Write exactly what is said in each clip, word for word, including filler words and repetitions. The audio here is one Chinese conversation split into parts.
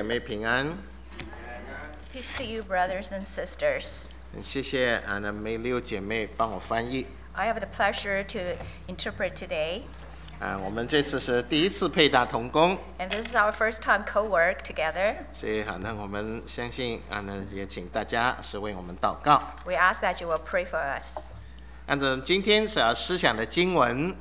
姐妹平安。 Peace to you, brothers and sisters. 谢谢啊，那梅六姐妹帮我翻译。 I have the pleasure to interpret today, 啊，我们这次是第一次配搭同工， and this is our first time co-work together. 所以好，那我们相信啊，那也请大家是为我们祷告。 We ask that you will pray for us. 按照今天所要思想的经文，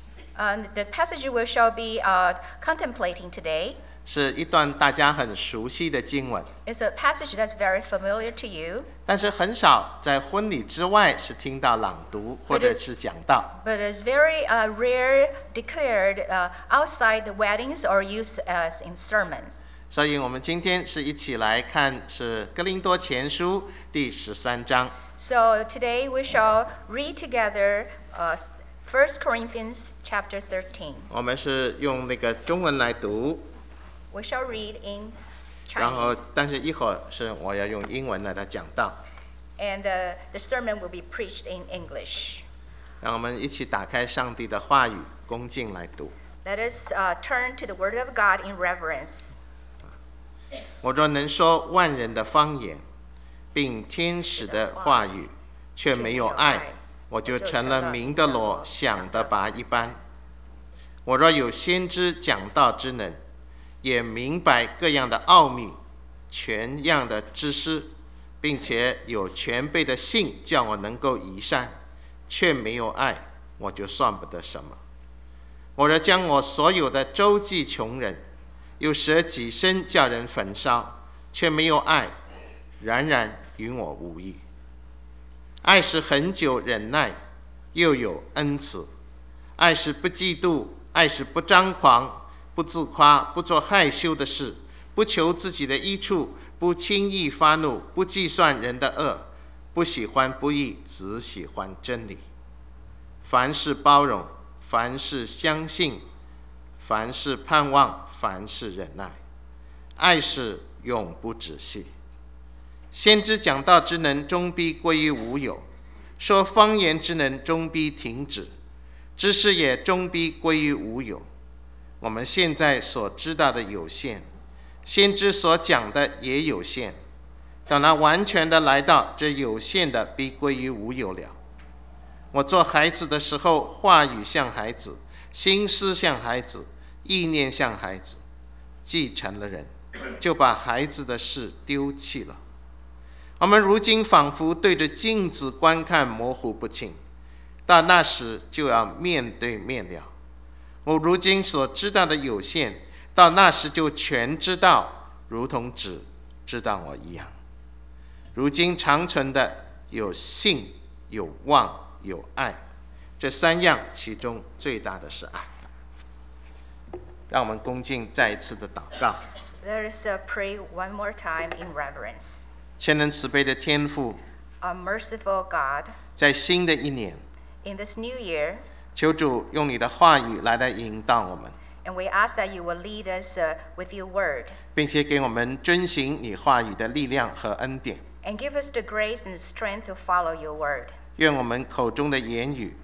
Um, the passage we shall be uh, contemplating today 是一段大家很熟悉的经文， is a passage that's very familiar to you, 但是很少在婚礼之外是听到朗读或者是讲道。 but is very uh, rare declared uh, outside the weddings or used as in sermons. 所以我们今天是一起来看是哥林多前书第十三章。 So today we shall read together uh, First Corinthians chapter thirteen. 我们是用那个中文来读， We shall read in 然后 Chinese, 但是一会儿是我要用英文来的讲道。 and uh, the sermon will be preached in English. 让我们一起打开上帝的话语，恭敬来读。 Let us uh, turn to the Word of God in reverence. 我若能说万人的方言，并天使的话语，却没有爱，我就成了鸣的锣，响的钹一般。我若有先知讲道之能，也明白各样的奥秘，全样的知识，并且有全备的信，叫我能够移山，却没有爱，我就算不得什么。我若将我所有的周济穷人，又舍己身叫人焚烧，却没有爱，然然与我无益。爱是恒久忍耐，又有恩慈；爱是不嫉妒，爱是不张狂，不自夸，不做害羞的事，不求自己的益处，不轻易发怒，不计算人的恶，不喜欢不义，只喜欢真理。凡事包容，凡事相信，凡事盼望，凡事忍耐。爱是永不止息。先知讲道之能，终必归于无有；说方言之能，终必停止；知识也终必归于无有。我们现在所知道的有限，先知所讲的也有限。等他完全的来到，这有限的必归于无有了。我做孩子的时候，话语像孩子，心思像孩子，意念像孩子。既成了人，就把孩子的事丢弃了。我们如今仿佛对着镜子观看，模糊不清，到那时就要面对面了。我如今所知道的有限，到那时就全知道，如同只知道我一样。如今长存的有信，有望，有爱，这三样其中最大的是爱。让我们恭敬再一次的祷告。 Let us uh, pray one more time in reverence. 全能慈悲的天父， A merciful God, 在新的一年， in this new year, 求主用你的话语来来引导我们， and we ask that you will lead us uh, with your word 并且给我们遵行你话语的力量和恩典。 and give us the grace and strength to follow your word. 愿我们口中的言语，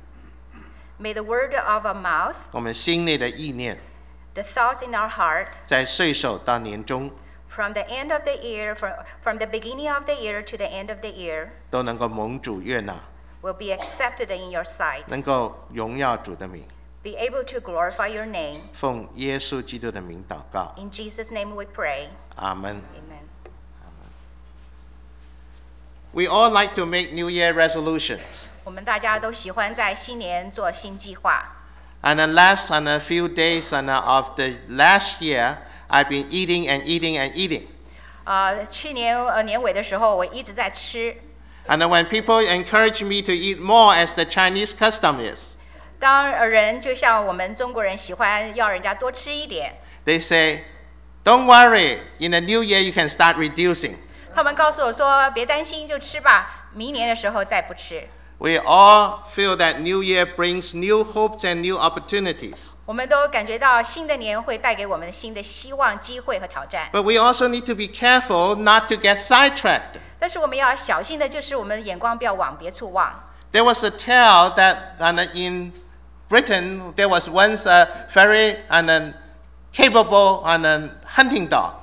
May the word of our mouth, 我们心内的意念， the thoughts in our heart, 在岁首到年终 from the end of the year, from, from the beginning of the year to the end of the year, 都能够蒙主悦纳， will be accepted in your sight. 能够荣耀主的名。 Be able to glorify your name. 奉耶稣基督的名祷告， In Jesus' name we pray. 阿门。 Amen. We all like to make New Year resolutions. 我们大家都喜欢在新年做新计划。 And the last and a few days and of the last year, I've been eating and eating and eating. 呃，去年呃年尾的时候，我一直在吃。 And when people encourage me to eat more, as the Chinese custom is, 当人就像我们中国人喜欢要人家多吃一点， they say, don't worry, in the new year you can start reducing. 他们告诉我说别担心，就吃吧，明年的时候再不吃。 We all feel that new year brings new hopes and new opportunities. 我们都感觉到新的年会带给我们新的希望、机会和挑战。 But we also need to be careful not to get sidetracked. 但是我们要小心的，就是我们的眼光不要往别处望。 There was a tale that and in Britain there was once a very and a capable and a hunting dog.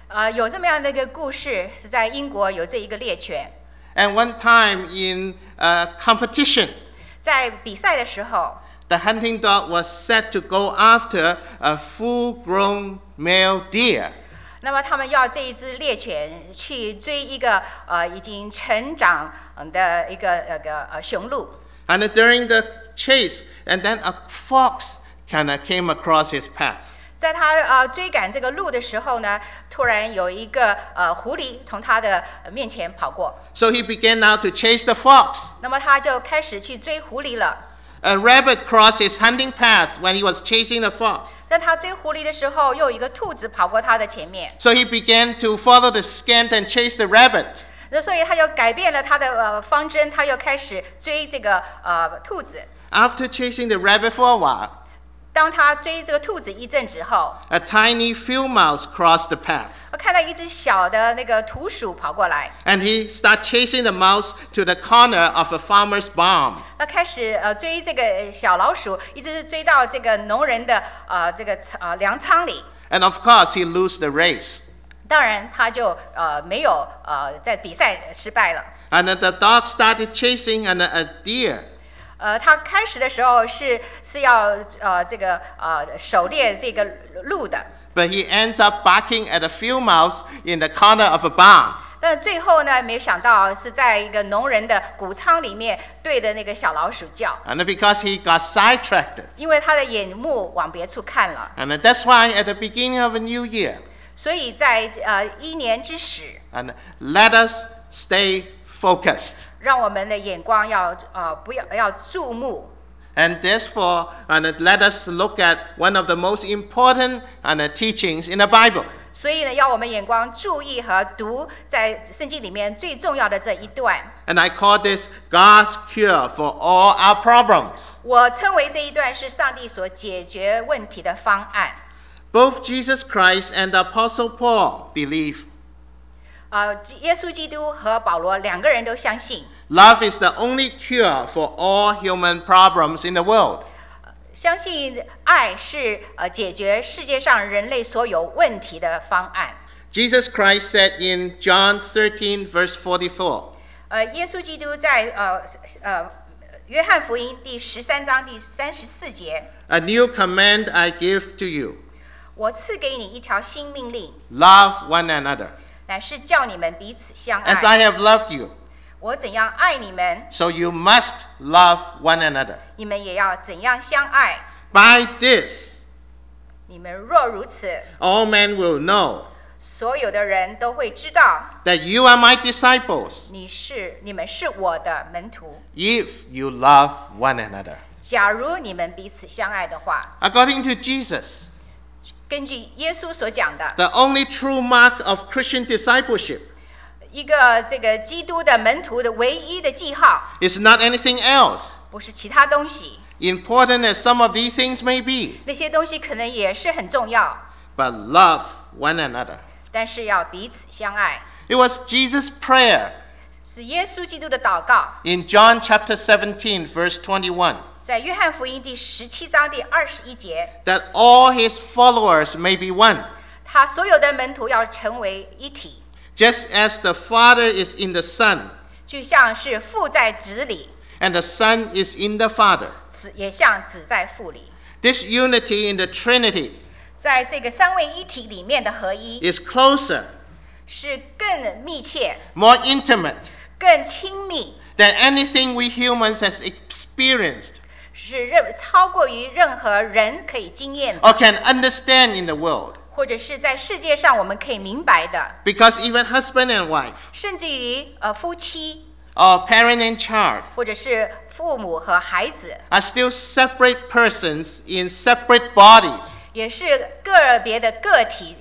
呃，有这么样的一个故事，是在英国有这一个猎犬， And one time in a competition, 在比赛的时候， the hunting dog was set to go after a full-grown male deer. 那么他们要这一只猎犬去追一个呃已经成长的一个呃个呃雄鹿。 And during the chase, and then a fox kind of came across his path. 在他呃追赶这个鹿的时候呢，突然有一个呃狐狸从他的面前跑过， So he began now to chase the fox. 那么他就开始去追狐狸了。 A rabbit crossed his hunting path when he was chasing the fox. 在他追狐狸的时候，又有一个兔子跑过他的前面， So he began to follow the scent and chase the rabbit. 那所以他就改变了他的呃方针，他又开始追这个呃兔子。 After chasing the rabbit for a while, 当他追这个兔子一阵之后， a tiny field mouse crossed the path. 我看到一只小的那个土鼠跑过来， And he started chasing the mouse to the corner of a farmer's barn. 他开始呃追这个小老鼠，一直追到这个农人的呃这个呃粮仓里。 And of course, he lost the race. 当然，他就呃没有呃在比赛失败了。 And then the dog started chasing an, a deer. 呃，他开始的时候是是要呃这个呃狩猎这个鹿的， But he ends up barking at a field mouse in the corner of a barn. 但最后呢，没想到是在一个农人的谷仓里面对着那个小老鼠叫， And because he got sidetracked. 因为他的眼目往别处看了， And that's why at the beginning of a new year, 所以在呃一年之始， and let us stay focused. 让我们的眼光要呃不要要注目。 And therefore, and let us look at one of the most important and teachings in the Bible. 所以呢，要我们眼光注意和读在圣经里面最重要的这一段。 And I call this God's cure for all our problems. 我称为这一段是上帝所解决问题的方案。 Both Jesus Christ and the Apostle Paul believe 呃，耶稣基督和保罗两个人都相信， love is the only cure for all human problems in the world. 相信爱是呃解决世界上人类所有问题的方案。 Jesus Christ said in John thirteen, verse forty-four, 呃，耶稣基督在呃呃约翰福音第十三章第三十四节， A new command I give to you, 我赐给你一条新命令， love one another. 乃是叫你们彼此相 As 爱。 I have loved you, 我怎样爱你们， so you must love one another. 你们也要怎样相爱。 By this, 你们若如此， all men will know 所有的人都会知道 that you are my disciples 你是你们是我的门徒。 if you love one another. 假如你们彼此相爱的话， According to Jesus, 根据耶稣所讲的， the only true mark of Christian discipleship 一个这个基督的门徒的唯一的记号， is not anything else. 不是其他东西， Important as some of these things may be, 那些东西可能也是很重要， but love one another. 但是要彼此相爱。 It was Jesus' prayer 是耶稣基督的祷告， in John chapter seventeen, verse twenty-one, 在约翰福音第十七章第二十一节， that all his followers may be one, 他所有的门徒要成为一体， just as the Father is in the Son, 就像是父在子里， and the Son is in the Father. 子也像子在父里。 This unity in the Trinity 在这个三位一体里面的合一， is closer, 是更密切、 more intimate 更亲密， than anything we humans has experienced 是任超过于任何人可以经验的， or can understand in the world. 或者是在世界上我们可以明白的， Because even husband and wife, 甚至于呃夫妻， or parent and child, 或者是父母和孩子， are still separate persons in separate bodies. 也是个别的个体。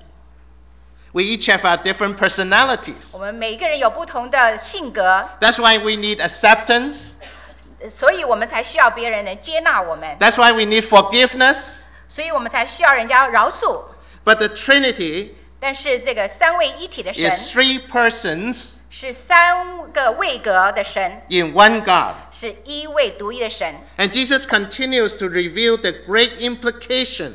We each have our different personalities. 我们每一个人有不同的性格， That's why we need acceptance. 所以我们才需要别人能接纳我们， That's why we need forgiveness. 所以我们才需要人家饶恕。 But the Trinity 但是这个三位一体的神 is three persons 是三个位格的神， in one God. 是一位独一的神。 And Jesus continues to reveal the great implication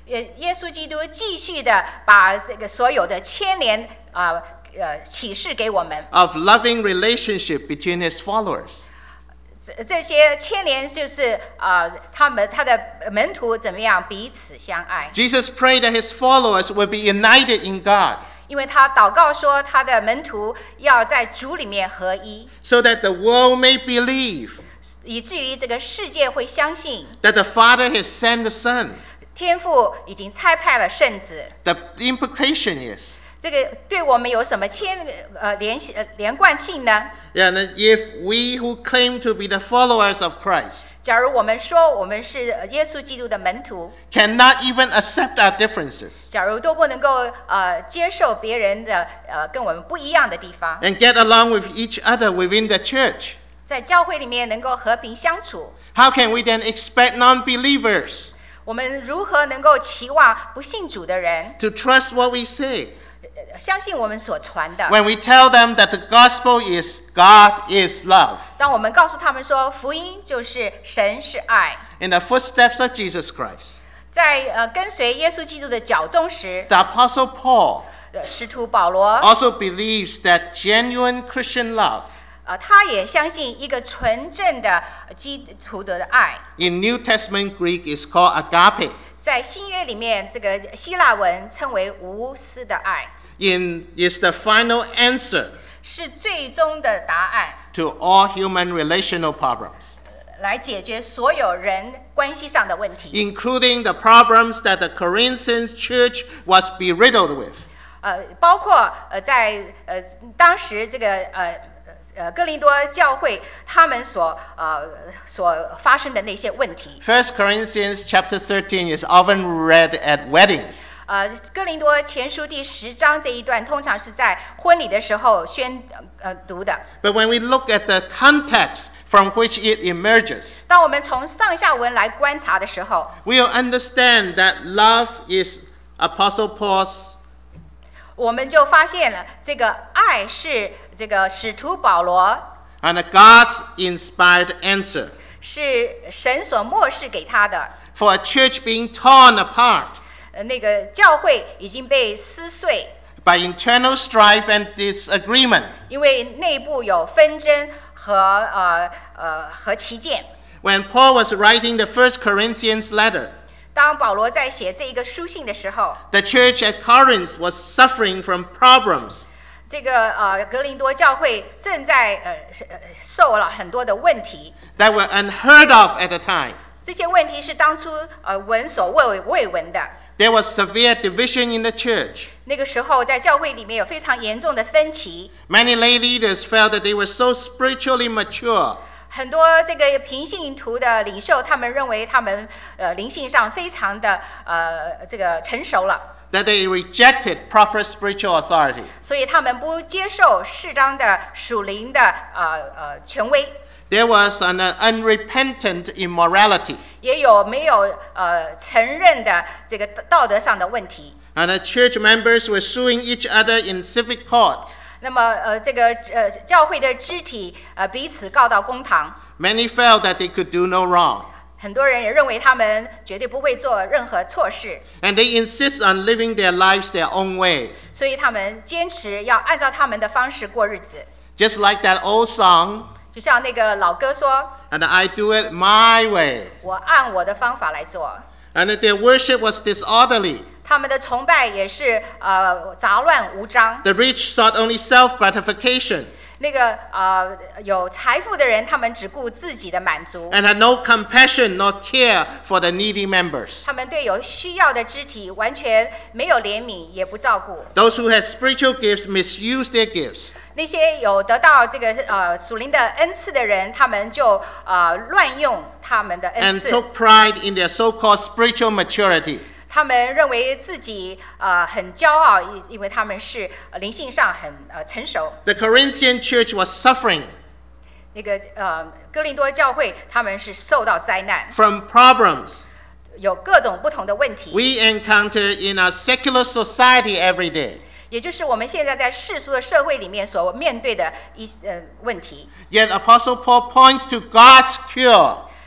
耶耶稣基督继续的把这个所有的牵连啊呃启示给我们。 of loving relationship between his followers. 这这些牵连就是啊、呃，他们他的门徒怎么样彼此相爱。 Jesus prayed that his followers would be united in God, 因为他祷告说，他的门徒要在主里面合一， so that the world may believe 以至于这个世界会相信 that the Father has sent the Son. 天父已经差派了圣子。 The implication is, 这个对我们有什么牵呃联系呃连贯性呢？ yeah, that if we who claim to be the followers of Christ 假如我们说我们是耶稣基督的门徒， cannot even accept our differences 假如都不能够呃接受别人的呃跟我们不一样的地方， and get along with each other within the church, 在教会里面能够和平相处， how can we then expect non-believers 我们如何能够期望不信主的人 to trust what we say 呃相信我们所传的？ when we tell them that the gospel is God is love? 当我们告诉他们说福音就是神是爱， In the footsteps of Jesus Christ, 在呃跟随耶稣基督的脚踪时， the Apostle Paul 呃使徒保罗 also believes that genuine Christian love 呃他也相信一个纯正的基督的爱。 in New Testament Greek is called agape. 在新约里面，这个希腊文称为无私的爱， In is the final answer 是最终的答案， to all human relational problems, 来解决所有人关系上的问题， including the problems that the Corinthian church was beriddled with. 呃，包括呃在呃当时这个呃呃哥林多教会他们所呃所发生的那些问题。 First Corinthians chapter thirteen is often read at weddings. 呃，哥林多前书第十章这一段，通常是在婚礼的时候宣呃读的。 But when we look at the context from which it emerges, 当我们从上下文来观察的时候， we'll understand that love is Apostle Paul's 我们就发现了这个爱是这个使徒保罗 and God's inspired answer 是神所漠视给他的。 for a church being torn apart 呃，那个教会已经被撕碎， by internal strife and disagreement. 因为内部有纷争和呃呃和歧见。 When Paul was writing the first Corinthians letter, 当保罗在写这一个书信的时候， the church at Corinth was suffering from problems 这个呃格林多教会正在呃呃受了很多的问题， that were unheard of at the time. 这些问题是当初呃闻所未未闻的。 There was severe division in the church. 那个时候在教会里面有非常严重的分歧， Many lay leaders felt that they were so spiritually mature 很多这个平信徒的领袖，他们认为他们呃灵性上非常的呃这个成熟了， that they rejected proper spiritual authority. 所以他们不接受适当的属灵的呃呃权威， There was an unrepentant immorality, 也有没有呃承认的这个道德上的问题。 and the church members were suing each other in civic court. 那么呃这个呃教会的肢体呃彼此告到公堂， Many felt that they could do no wrong, 很多人也认为他们绝对不会做任何错事， and they insist on living their lives their own ways. 所以他们坚持要按照他们的方式过日子。 Just like that old song, 就像那个老歌说 and I do it my way. 我按我的方法来做， And that their worship was disorderly. 他们的崇拜也是呃杂乱无章。 The rich sought only self-gratification 那个呃有财富的人，他们只顾自己的满足， and had no compassion nor care for the needy members. 他们对有需要的肢体完全没有怜悯，也不照顾。 Those who had spiritual gifts misused their gifts 那些有得到这个呃属灵的恩赐的人，他们就呃乱用他们的恩 and 赐， took pride in their so-called spiritual maturity. 他们认为自己呃很骄傲，因因为他们是呃灵性上很呃成熟。 The Corinthian church was suffering 那个呃哥林多教会他们是受到灾难， from problems 有各种不同的问题， we encounter in our secular society every day. 也就是我们现在在世俗的社会里面所面对的一呃问题。 Yet Apostle Paul points to God's cure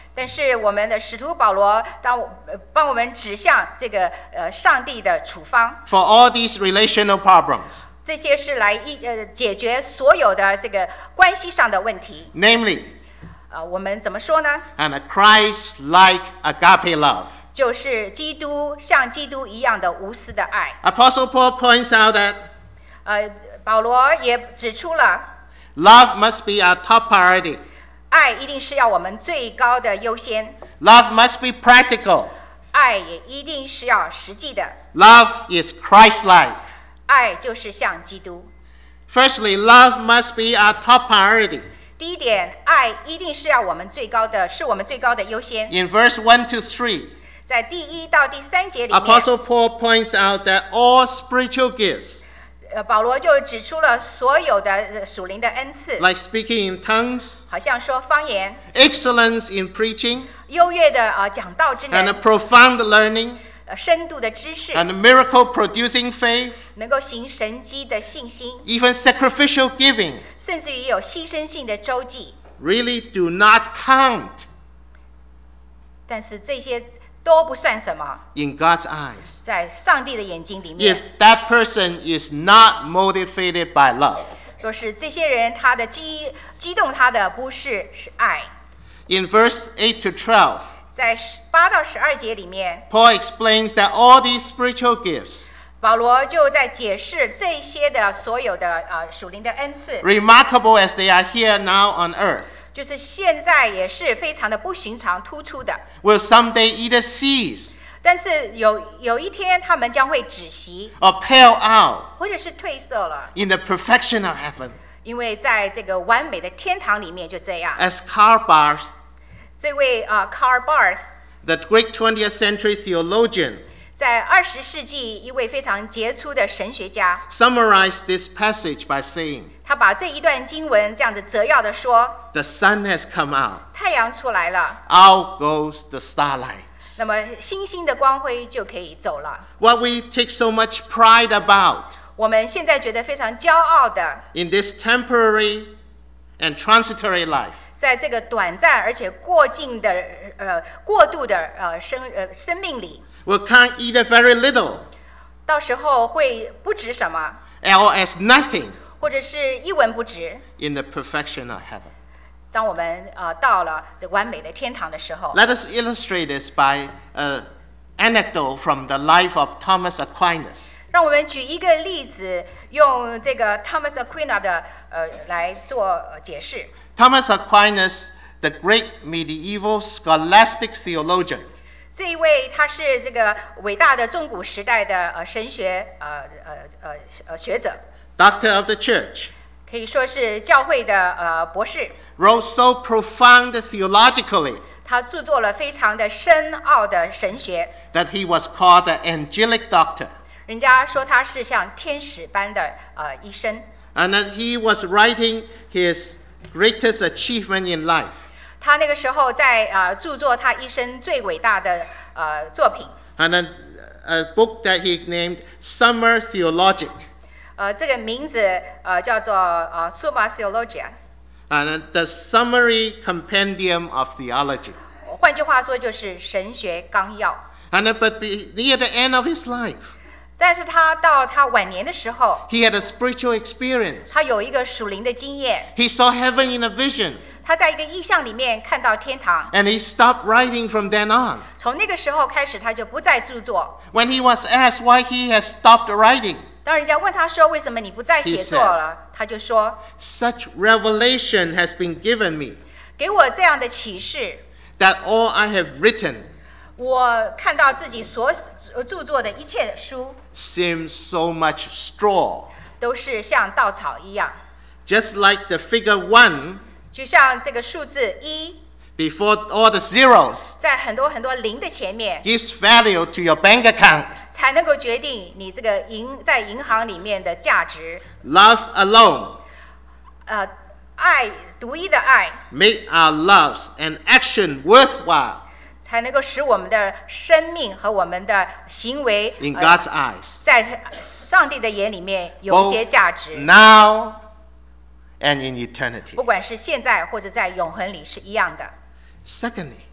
但是我们的使徒保罗当呃帮我们指向这个呃上帝的处方， for all these relational problems. 这些是来一呃解决所有的这个关系上的问题。 Namely, 呃，我们怎么说呢？ and a Christ-like agape love. 就是基督像基督一样的无私的爱。 Apostle Paul points out that 呃，保罗也指出了， love must be our top priority. 爱一定是要我们最高的优先， Love must be practical. 爱也一定是要实际的， Love is Christ-like. 爱就是像基督。 Firstly, love must be our top priority. 第一点，爱一定是要我们最高的，是我们最高的优先。 In verse one to three, 在第一到第三节里面， Apostle Paul points out that all spiritual gifts, 呃，保罗就指出了所有的呃属灵的恩赐， like speaking in tongues, 好像说方言、 excellence in preaching, 优越的呃讲道之 and a 能、 profound learning, 呃深度的知识， and a miracle-producing faith, 能够行神迹的信心， even sacrificial giving, 甚至于有牺牲性的周记， really do not count 但是这些都不算什么， in God's eyes 在上帝的眼睛里面， if that person is not motivated by love. 若是这些人他的激激动他的不是是爱。 In verse eight to twelve, 在八到十二节里面， Paul explains that all these spiritual gifts, 保罗就在解释这些的所有的呃属灵的恩赐， remarkable as they are here now on earth, 就是现在也是非常的不寻常突出的， will someday either cease 但是有有一天他们将会止息， or pale out 或者是褪色了， in the perfection of heaven. 因为在这个完美的天堂里面就这样。 As Karl Barth, 这位呃 Karl Barth the Greek twentieth century theologian, 在二十世纪一位非常杰出的神学家， summarized this passage by saying, 他把这一段经文这样子摘要的说： the sun has come out, 太阳出来了， out goes the starlight. 那么星星的光辉就可以走了。 What we take so much pride about 我们现在觉得非常骄傲的， in this temporary and transitory life 在这个短暂而且过境的呃过度的呃生呃生命里， will count either very little 到时候会不值什么， or as nothing 或者是一文不值。 in the perfection of heaven. 当我们呃到了这完美的天堂的时候， Let us illustrate this by an anecdote from the life of Thomas Aquinas. 让我们举一个例子，用这个 Thomas Aquinas 的呃来做呃解释。 Thomas Aquinas, the great medieval scholastic theologian, 这一位他是这个伟大的中古时代的呃神学呃呃呃呃学者， doctor of the church, 可以说是教会的呃博士。 wrote so profound theologically 他著作了非常的深奥的神学， that he was called the angelic doctor. 人家说他是像天使般的呃医生。 And that he was writing his greatest achievement in life. 他那个时候在呃著作他一生最伟大的呃作品， And a, a book that he named Summa Theologica. 呃这个名字呃叫做呃 Summa Theologia， And the summary compendium of theology. 换句话说就是神学纲要。 And but be, near the end of his life, 但是他到他晚年的时候， he had a spiritual experience. 他有一个属灵的经验， He saw heaven in a vision. 他在一个意象里面看到天堂， And he stopped writing from then on. 从那个时候开始他就不再著作。 When he was asked why he has stopped writing, 当人家问他说为什么你不再写作了，他就说 such revelation has been given me 给我这样的启示， that all I have written 我看到自己所著作的一切书 seems so much straw. 都是像稻草一样， Just like the figure one 就像这个数字一， before all the zeros 在很多很多零的前面， gives value to your bank account. 才能够决定你这个银在银行里面的价值。 Love alone 呃，爱独一的爱， make our loves and action worthwhile 才能够使我们的生命和我们的行为， in 呃 God's eyes, 在上帝的眼里面有一些 both 价值， now and in eternity. 不管是现在或者在永恒里是一样的。 Secondly,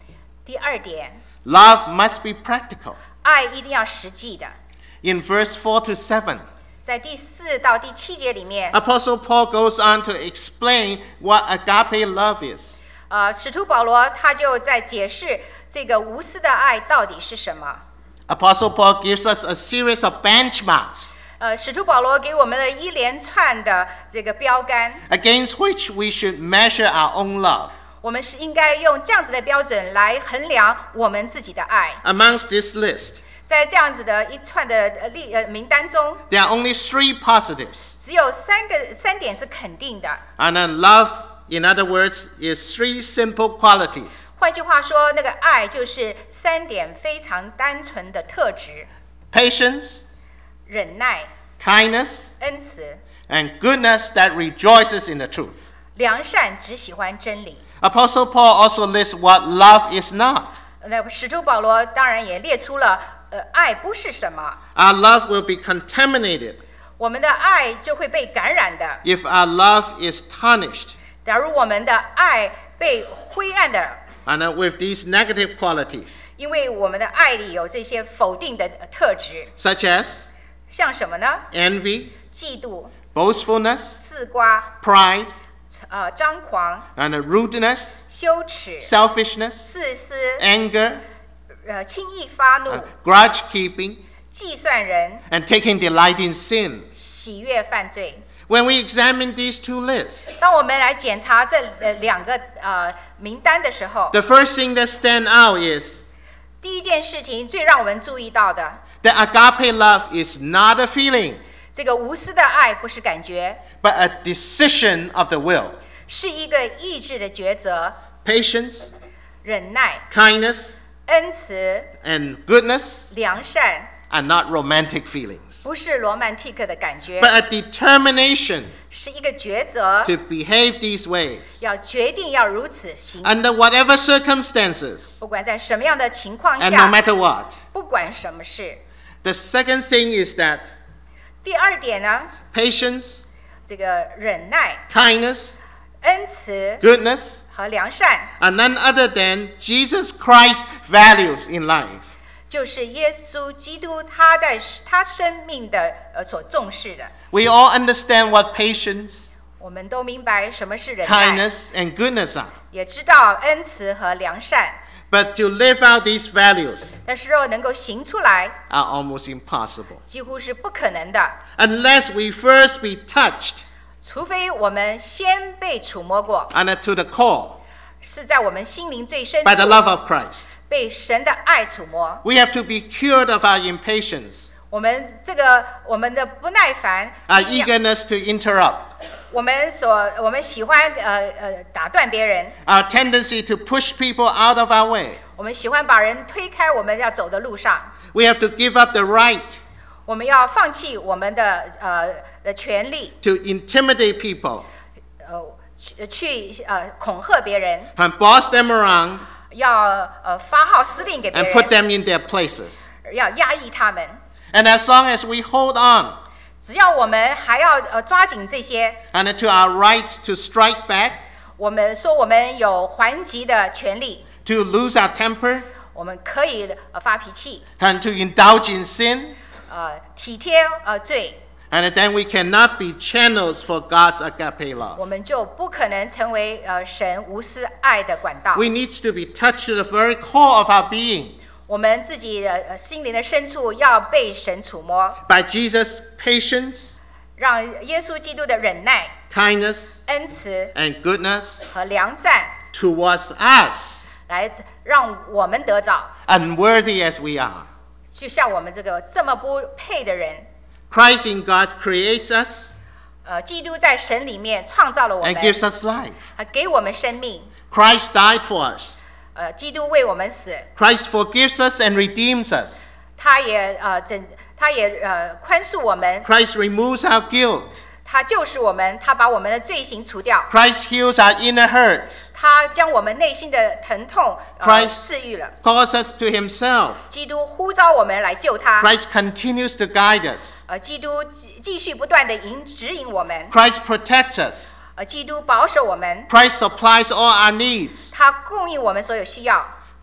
第二点， Love must be practical. 爱一定要实际的。 In verse four to seven, 在第四到第七节里面， Apostle Paul goes on to explain what agape love is. 呃，使徒保罗他就在解释这个无私的爱到底是什么。 Apostle Paul gives us a series of benchmarks 呃，使徒保罗给我们了一连串的这个标杆， against which we should measure our own love. 我们是应该用这样子的标准来衡量我们自己的爱。 Amongst this list, 在这样子的一串的呃例呃名单中， there are only three positives. 只有三个三点是肯定的。 And then love, in other words, is three simple qualities: 换句话说，那个爱就是三点非常单纯的特质： patience, 忍耐、 kindness, 恩慈、 and goodness that rejoices in the truth. 良善，只喜欢真理。 Apostle Paul also lists what love is not. 那使徒保罗当然也列出了，呃，爱不是什么， Our love will be contaminated 我们的爱就会被感染的。 if our love is tarnished 假如我们的爱被灰暗的， and uh, with these negative qualities, 因为我们的爱里有这些否定的呃特质， such as 像什么呢？ envy, 嫉妒、 boastfulness, 自夸、 pride, 呃张狂、 and uh, rudeness, 羞耻、 selfishness, 自私、 anger, 呃轻易发怒、 uh, grudge keeping, 计算人、 and taking delight in sin. 喜悦犯罪。 When we examine these two lists, 当我们来检查这呃两个呃名单的时候， the first thing that stands out is 第一件事情最让我们注意到的， that agape love is not a feeling, 这个无私的爱不是感觉， but a decision of the will. 是一个意志的抉择。 Patience, 忍耐、 kindness, 恩慈、 and goodness 良善， are not romantic feelings, 不是罗曼蒂克的感觉， but a determination 是一个抉择， to behave these ways 要决定要如此行。 under whatever circumstances 不管在什么样的情况 and no 下， matter what. 不管什么事。 The second thing is that 第二点呢， patience, 这个忍耐、 kindness, 恩慈 goodness 和良善， are none other than Jesus Christ's values in life. 就是耶稣基督他在他生命的呃所重视的。 We all understand what patience, 我们都明白什么是忍耐， kindness, and goodness are. 也知道恩慈和良善， But to live out these values 但是若能够行出来， are almost impossible 几乎是不可能的， unless we first be touched 除非我们先被触摸过， and to the core 是在我们心灵最深 by the 处 love of Christ. 被神的爱触摸。 We have to be cured of our impatience, 我们这个我们的不耐烦， our 一定要 eagerness to interrupt, 我们所我们喜欢呃呃打断别人， our tendency to push people out of our way. 我们喜欢把人推开我们要走的路上， We have to give up the right 我们要放弃我们的呃的权利， to intimidate people 呃去去呃恐吓别人， and boss them around 要呃发号施令给别 and put 人， them in their places. 要压抑他们。 And as long as we hold on 只要我们还要呃抓紧这些， and to our right to strike back, 我们说我们有还击的权利， to lose our temper, 我们可以呃发脾气， and to indulge in sin, 呃体贴呃罪， and then we cannot be channels for God's agape 我 love. 们就不可能成为呃神无私爱的管道。 We need to be touched to the very core of our being 我们自己的呃心灵的深处要被神触摸， by Jesus' patience, 让耶稣基督的忍耐、 kindness, 恩慈 and goodness 和良善， towards us, 来让我们得着， unworthy as we are. 就像我们这个这么不配的人， Christ in God creates us 呃，基督在神里面创造了我 and 们， gives us life. 啊，给我们生命。 Christ died for us. 呃，基督为我们死， Christ forgives us and redeems us. 他也呃整，他也呃宽恕我们， Christ removes our guilt. 他救赎我们，他把我们的罪行除掉， Christ heals our inner hurts, 他将我们内心的疼痛呃 Christ 治愈了。 calls us to himself. 基督呼召我们来救他， Christ continues to guide us. 呃，基督继继续不断的引指引我们， Christ protects us. 呃，基督保守我们， Christ supplies all our needs. 他供应我们所有需要，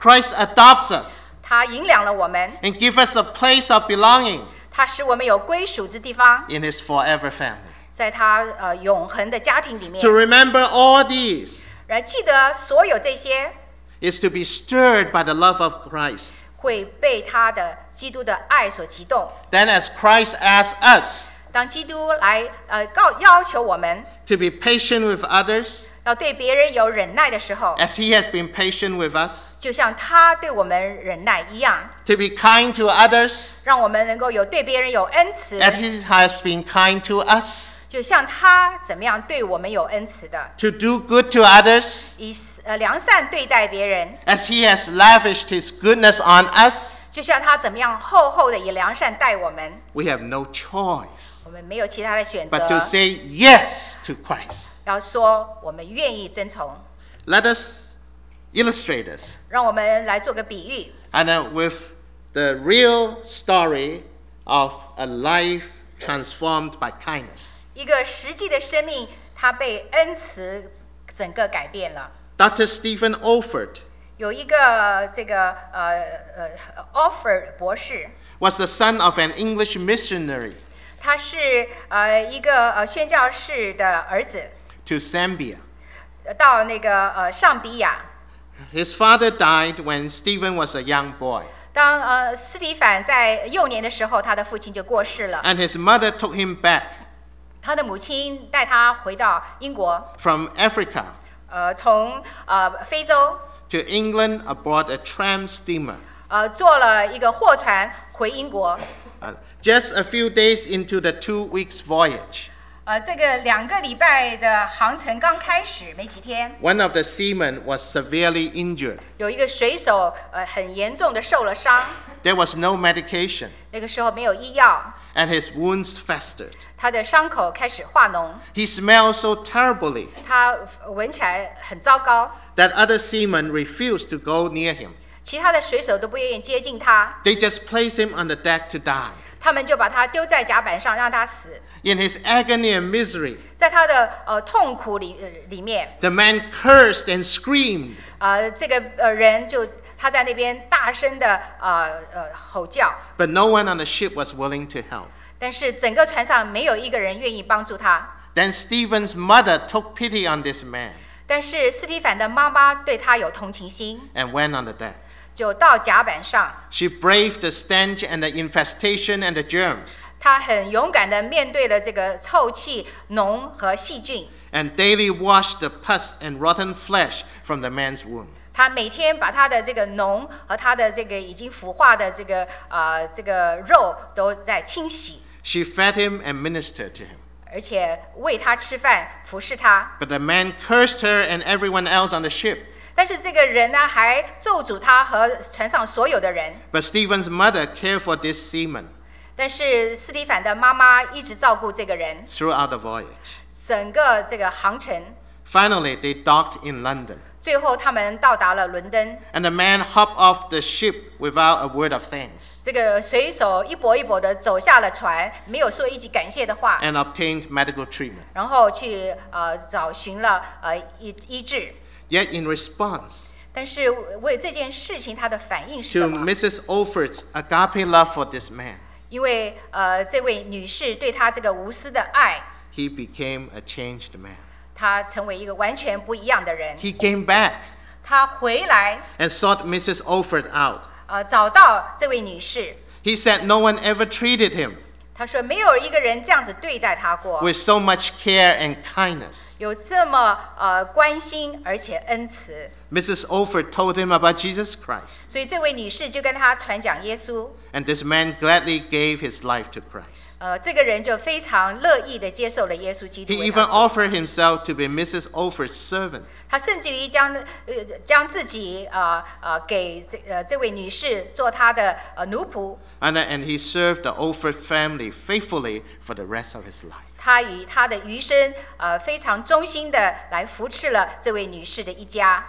Christ adopts us 他引领了我们， and gives us a place of belonging 他使我们有归属之地方， in his forever family. 在他呃永恒的家庭里 To 面。 remember all these 然后记得所有这些 is to be stirred by the love of Christ. 会被他的基督的爱所激动。 Then as Christ asks us 当基督来呃告要求我们 to be patient with others 要对别人有忍耐的时候， as he has been patient with us, 就像他对我们忍耐一样， to be kind to others 让我们能够有对别人有恩慈， as he has been kind to us, 就像他怎么样对我们有恩慈的， to do good to others 以呃良善对待别人， as he has lavished his goodness on us, 就像他怎么样厚厚的以良善待我们。 we have no choice 我们没有其他的选 but 择 to，say yes to Christ. 要说我们愿意遵从。 Let us illustrate this 让我们来做个比喻， and uh, with the real story of a life transformed by kindness. 一个实际的生命，它被恩慈整个改变了。 Doctor Stephen Olford 有一个这个呃呃 offer 博士， was the son of an English missionary 他是呃一个呃宣教士的儿子， to Zambia. 到那个呃上比亚。 His father died when Stephen was a young boy, 当呃斯蒂凡在幼年的时候，他的父亲就过世了， and his mother took him back 他的母亲带他回到英国， from Africa 呃从呃非洲 to England aboard a tram steamer. 呃坐了一个货船回英国。 Uh, just a few days into the two weeks voyage, 呃，这个两个礼拜的航程刚开始没几天， one of the seamen was severely injured. 有一个水手呃很严重的受了伤， There was no medication, 那个时候没有医药， and his wounds festered. 他的伤口开始化脓， He smelled so terribly 他闻起来很糟糕， that other seamen refused to go near him. 其他的水手都不愿意接近他， They just placed him on the deck to die. 他们就把他丢在甲板上让他死。 In his agony and misery, 在他的呃痛苦里、呃、里面， the man cursed and screamed. 呃，这个呃人就他在那边大声的呃呃吼叫， But no one on the ship was willing to help. 但是整个船上没有一个人愿意帮助他。 Then Stephen's mother took pity on this man 但是斯蒂凡的妈妈对他有同情心， and went on the deck. 就到甲板上， She braved the stench and the infestation and the germs, 他很勇敢的面对了这个臭气、脓和细菌。 and daily washed the pus and rotten flesh from the man's wound. 他每天把他的这个脓和他的这个已经腐化的这个呃这个肉都在清洗， She fed him and ministered to him. 而且喂他吃饭，服侍他。 But the man cursed her and everyone else on the ship. 但是这个人呢，还咒诅他和船上所有的人。 But Stephen's mother cared for this seaman 但是斯蒂凡的妈妈一直照顾这个人， throughout the voyage. 整个这个航程。 Finally, they docked in London, 最后他们到达了伦敦， and the man hopped off the ship without a word of thanks 这个水手一跛一跛的走下了船，没有说一句感谢的话， and obtained medical treatment. 然后去呃找寻了呃医医治。 Yet in response 但是为这件事情他的反应是 to 什么？ Missus Olford's agape love for this man, 因为呃这位女士对他这个无私的爱， he became a changed man. 他成为一个完全不一样的人。 He came back 他回来 and sought Missus Olford out. 呃找到这位女士， He said no one ever treated him 他说没有一个人这样子对待他过， with so much care and kindness. 有这么呃关心而且恩慈。 Missus Olford told him about Jesus Christ, 所以这位女士就跟他传讲耶稣， and this man gladly gave his life to Christ. 呃，这个人就非常乐意的接受了耶稣基督 He 为 even 他主。 offered himself to be Missus Olford's servant. 他甚至于将呃将自己呃呃给这呃这位女士做他的呃奴仆， And, and he served the Olford family faithfully for the rest of his life. 他与他的余生呃非常忠心的来扶持了这位女士的一家。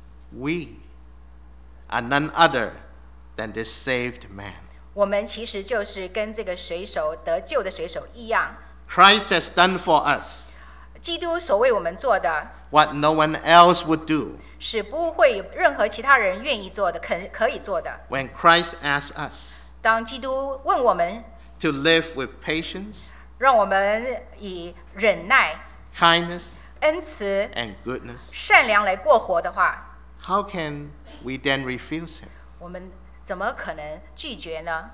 We are none other than this saved man. 我们其实就是跟这个水手得救的水手一样， Christ has done for us 基督所为我们做的 what no one else would do. 是不会有任何其他人愿意做的，可可以做的。 When Christ asks us 当基督问我们 to live with patience, 让我们以忍耐、 kindness, 恩慈、 and goodness, 善良来过活的话， how can we then refuse him? 我们怎么可能拒绝呢？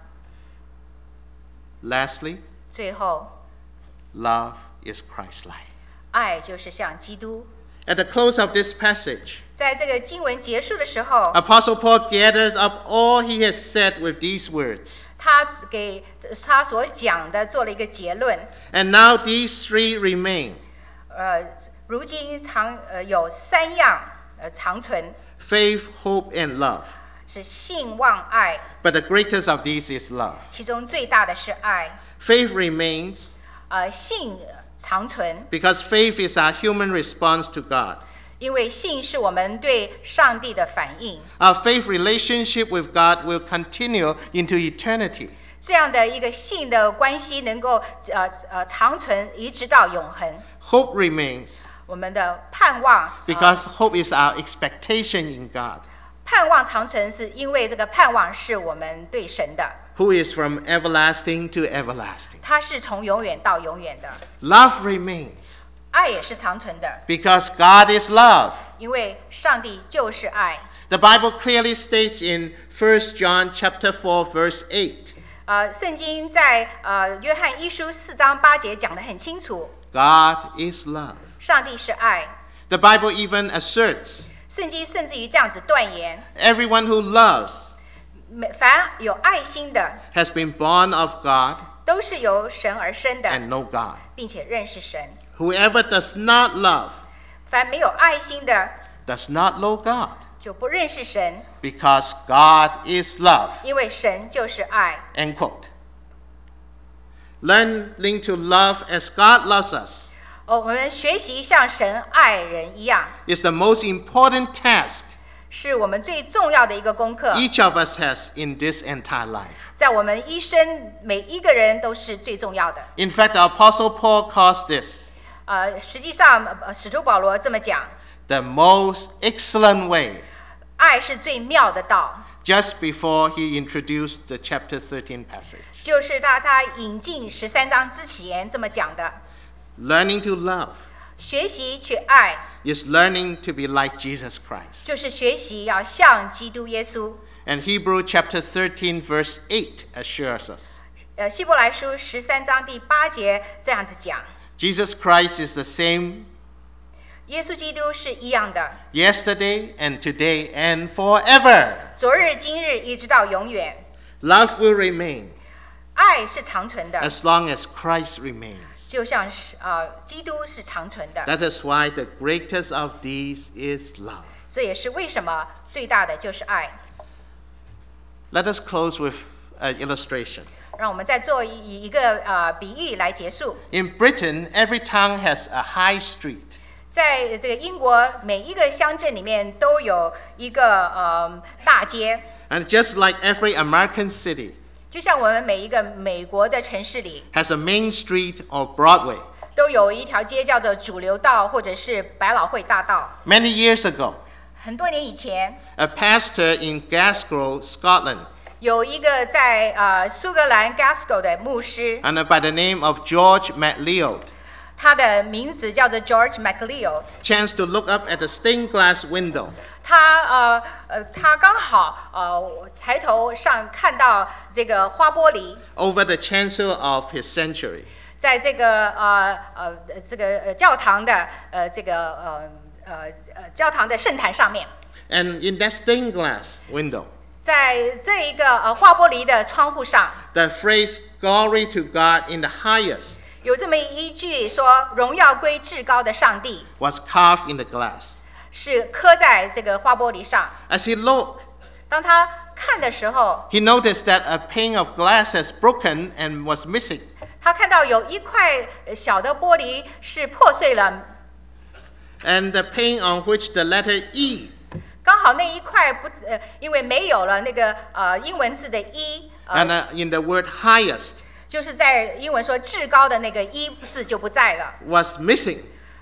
Lastly, 最后， love is Christ-like. 爱就是像基督。 At the close of this passage, 在这个经文结束的时候， Apostle Paul gathers up all he has said with these words. 他给他所讲的做了一个结论。 And now these three remain: 呃，如今常呃有三样呃长存， faith, hope, and love. 是信望爱， But the greatest of these is love. 其中最大的是爱。 Faith remains 呃，信长存， because faith is our human response to God. 因为信是我们对上帝的反应。 Our faith relationship with God will continue into eternity. 这样的一个信的关系能够呃呃长存，一直到永恒。 Hope remains 我们的盼望， because hope is our expectation in God, 盼望长存，是因为这个盼望是我们对神的， who is from everlasting to everlasting. 它是从永远到永远的。 Love remains 爱也是长存的， because God is love. 因为上帝就是爱。 The Bible clearly states in First John chapter four verse eight, 呃，圣经在呃约翰一书四章八节讲得很清楚， God is love. 上帝是爱。 The Bible even asserts 圣经甚至于这样子断言， everyone who loves 每凡有爱心的， has been born of God 都是由神而生的， and know God. 并且认识神。 Whoever does not love 凡没有爱心的， does not know God, 就不认识神， because God is love. 因为神就是爱。 End quote. Learning to love as God loves us 哦，我们学习像神爱人一样， is the most important task 是我们最重要的一个功课。 each of us has in this entire life. 在我们一生，每一个人都是最重要的。 In fact, the Apostle Paul calls this 呃，实际上，呃使徒保罗这么讲， the most excellent way, 爱是最妙的道， just before he introduced the chapter thirteen passage. 就是他他引进十三章之前这么讲的。 Learning to love 学习去爱， is learning to be like Jesus Christ. 就是学习要像基督耶稣。 And Hebrew chapter thirteen verse eight assures us 呃，希伯来书十三章第八节这样子讲， Jesus Christ is the same 耶稣基督是一样的， yesterday and today and forever. 昨日今日一直到永远。 Love will remain 爱是长存的， as long as Christ remains. 就像是呃基督是长存的。 That is why the greatest of these is love. 这也是为什么最大的就是爱。 Let us close with an illustration. 让我们再做以一个呃比喻来结束。 In Britain, every town has a high street. 在这个英国每一个乡镇里面都有一个呃大街， And just like every American city 就像我们每一个美国的城市里 has a main street or Broadway. 都有一条街叫做主流道或者是百老汇大道。 Many years ago, 很多年以前， a pastor in Glasgow, Scotland, 有一个在呃苏格兰 Glasgow 的牧师， and by the name of George MacLeod, 他的名字叫做 George MacLeod。 chanced to look up at the stained glass window 他呃呃，他刚好呃抬头上看到这个花玻璃， over the chancel of his sanctuary. 在这个呃呃这个呃教堂的呃这个呃呃呃教堂的圣坛上面， And in that stained glass window, 在这一个呃花玻璃的窗户上， the phrase "Glory to God in the highest" 有这么一句说：“荣耀归至高的上帝”， was carved in the glass. 是刻在这个花玻璃上。 As he looked, 当他看的时候， he noticed that a pane of glass has broken and was missing. 他看到有一块呃小的玻璃是破碎了， And the pane on which the letter E 刚好那一块不呃，因为没有了那个呃英文字的一，呃 and uh, in the word highest 就是在英文说至高的那个一字就不在了， was missing.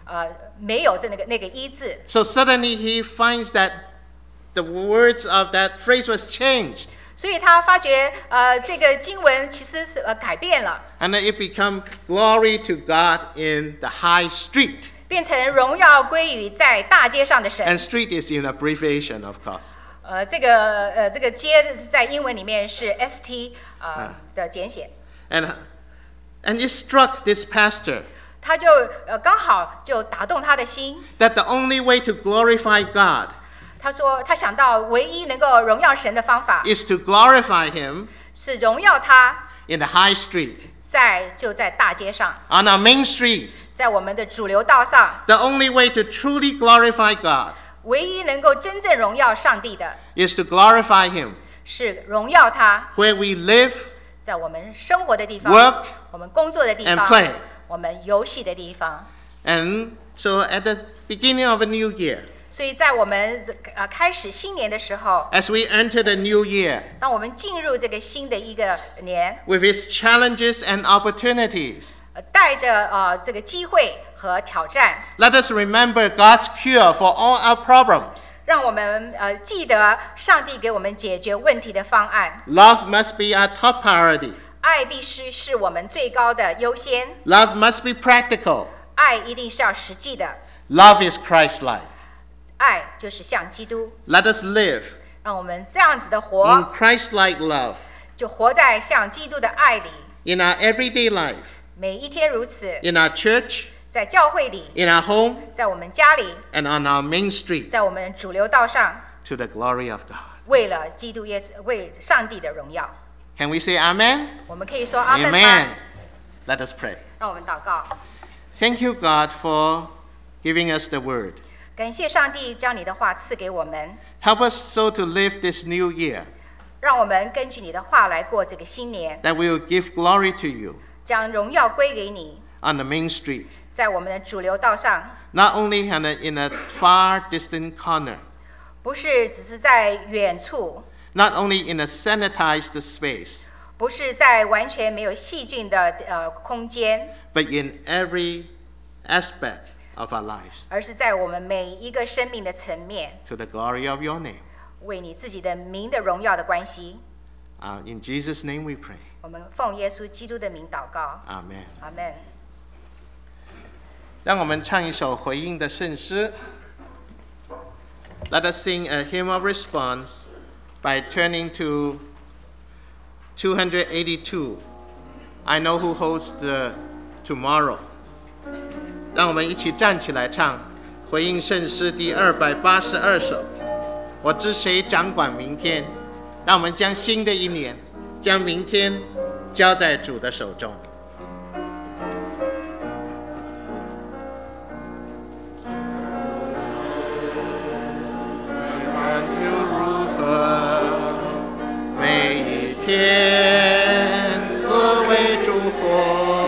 呃没有这那个那个一字。 So suddenly he finds that the words of that phrase was changed. 所以他发觉，呃，这个经文其实是呃改变了， And then it become glory to God in the high street. 变成荣耀归于在大街上的神。 And street is an abbreviation, of course. 呃，这个呃这个街是在英文里面是 S T 呃的简写。 And, and it struck this pastor 他就呃刚好就打动他的心。 that the only way to glorify God 他说他想到唯一能够荣耀神的方法 is to glorify him 是荣耀他 in the high street. 在就在大街上， On our main street, 在我们的主流道上， the only way to truly glorify God 唯一能够真正荣耀上帝的 is to glorify him 是荣耀他， where we live, 在我们生活的地方， work, 我们工作的地 and 方， play. 我们游戏的地方。 And so at the beginning of a new year, 所以在我们呃开始新年的时候， as we enter the new year 当我们进入这个新的一个年， with its challenges and opportunities, 呃带着呃这个机会和挑战， let us remember God's cure for all our problems. 让我们呃记得上帝给我们解决问题的方案。 Love must be our top priority. 爱必须是我们最高的优先， Love must be practical. 爱一定是要实际的， Love is Christ-like. 爱就是像基督。 Let us live 让我们这样子的 in 活， Christ-like love 就活在像基督的爱里， in our everyday life, 每一天如此， in our church, 在教会里， in our home, 在我们家里， and on our main street 在我们主流道上， to the glory of God. 为了基督耶稣，为上帝的荣耀。 Can we say amen? 我们可以说阿门 Amen. 吗？ Let us pray. 让我们祷告， Thank you, God, for giving us the word. 感谢上帝将你的话赐给我们， Help us so to live this new year 让我们根据你的话来过这个新年， that we will give glory to you 将荣耀归给你， on the main street, 在我们的主流道上， not only in a, in a far distant corner, 不是只是在远处， not only in a sanitized space, 不是在完全没有细菌的呃空间， but in every aspect of our lives 而是在我们每一个生命的层面， to the glory of your name. 为你自己的名的荣耀的关系。 Uh, in Jesus' name we pray. 我们奉耶稣基督的名祷告， Amen. 阿门。 让我们唱一首回应的圣诗。Let us sing a hymn of response by turning to two eighty-two. I know who holds the tomorrow. 让我们一起站起来唱回应圣诗第二百八十二首。我知谁掌管明天。让我们将新的一年，将明天交在主的手中。每一天自为烛火，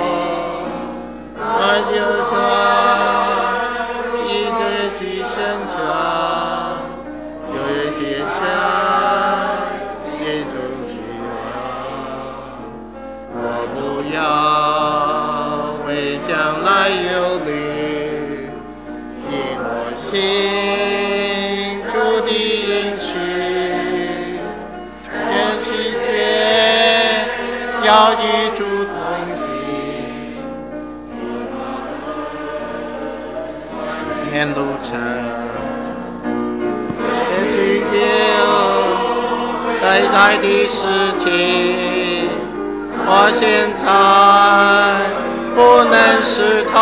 我就说一直去生长，有一些想也就是我不要为将来忧虑，因我心主的应许。要与主同行，沿路程，也许有代代的事情，我现在不能识透，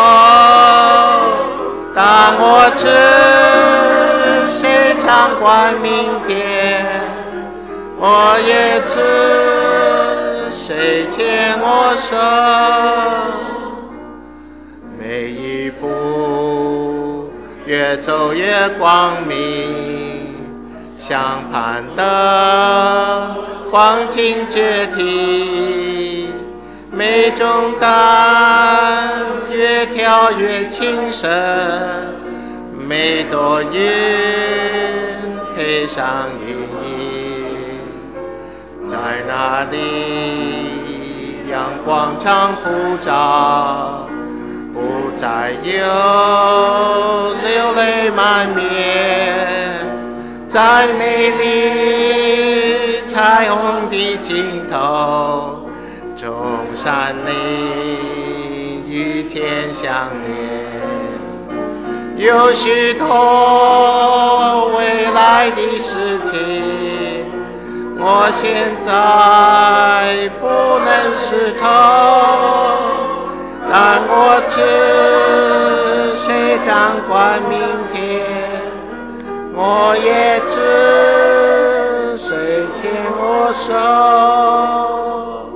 但我知谁掌管明天，我也知谁牵我手，每一步越走越光明，相盼的黄金阶梯，每种担越跳越轻省，每朵云配上阴影，在那里阳光常普照，不再有流泪满面，在美丽彩虹的尽头，中山陵与天相连。有许多未来的事情，我现在不能识透，但我知谁掌管明天，我也知谁牵我手。